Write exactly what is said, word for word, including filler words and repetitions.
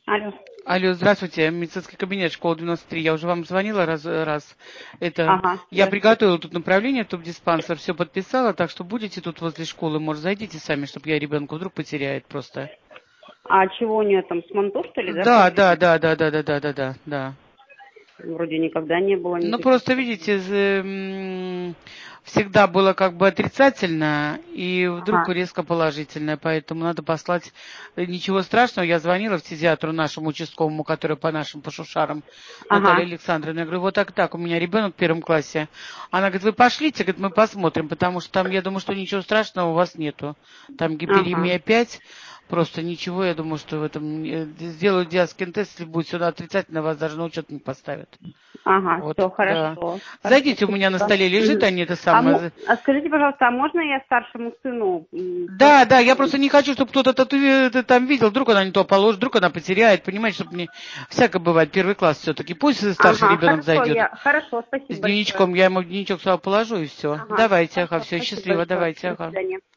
Алло. Алло, здравствуйте, медицинский кабинет, школа девяносто три. Я уже вам звонила раз, раз. Это, Ага, я здравствуйте. приготовила тут направление, тубдиспансер, все подписала, так что будете тут возле школы, может, зайдите сами, чтобы я ребенка вдруг потеряет просто. А чего у нее там, с Манто, что ли, да, Да, да, проблема? да, да, да, да, да, да, да, да. Вроде никогда не было Ну, никаких просто, проблем. видите, з- м, всегда было как бы отрицательно, и вдруг Ага, резко положительное, поэтому надо послать. Э, Ничего страшного, я звонила в фтизиатру нашему участковому, который по нашим, по шушарам, ага, Наталье Александровне. Я говорю, вот так, так, у меня ребенок в первом классе. Она говорит, вы пошлите, говорит, мы посмотрим, потому что там, я думаю, что ничего страшного у вас нету. Там ага, гиперемия пять, просто ничего, я думаю, что в этом э, сделают диагностический тест, если будет сюда отрицательно, вас даже на учет не поставят. ага, Вот, все, да. хорошо. Хорошо, Зайдите, у меня на спасибо. столе лежит, Мгм. они это А, мо- самое. а скажите, пожалуйста, а можно я старшему сыну м, Да, да, я просмотрю? просто не хочу, чтобы кто-то тату- это там видел, вдруг она не то положит, вдруг она потеряет, понимаете, чтобы не... Всякое бывает, первый класс все-таки. Пусть старший Ага, ребенок хорошо, зайдет я, хорошо, с спасибо большое. дневничком, я ему в дневничок сюда положу и все. Ага, Давайте, ага, хорошо, все, спасибо счастливо, большое. давайте, До ага. свидания.